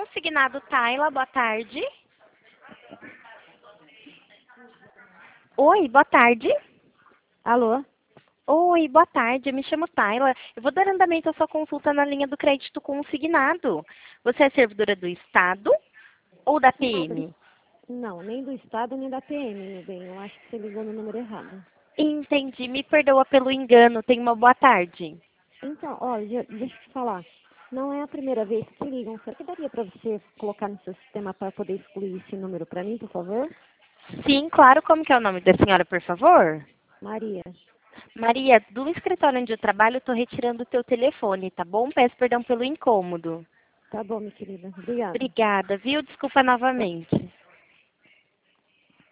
Consignado Tayla, boa tarde. Oi, boa tarde. Alô? Oi, boa tarde. Eu me chamo Tayla. Eu vou dar andamento à sua consulta na linha do crédito consignado. Você é servidora do Estado ou da PM? Não, nem do Estado nem da PM, meu bem. Eu acho que você ligou no número errado. Entendi. Me perdoa pelo engano. Tenha uma boa tarde. Então, olha, deixa eu te falar. Não é a primeira vez que ligam. Será que daria para você colocar no seu sistema para poder excluir esse número para mim, por favor? Sim, claro. Como que é o nome da senhora, por favor? Maria. Maria, do escritório onde eu trabalho, eu estou retirando o teu telefone, tá bom? Peço perdão pelo incômodo. Tá bom, minha querida. Obrigada. Obrigada, viu? Desculpa novamente.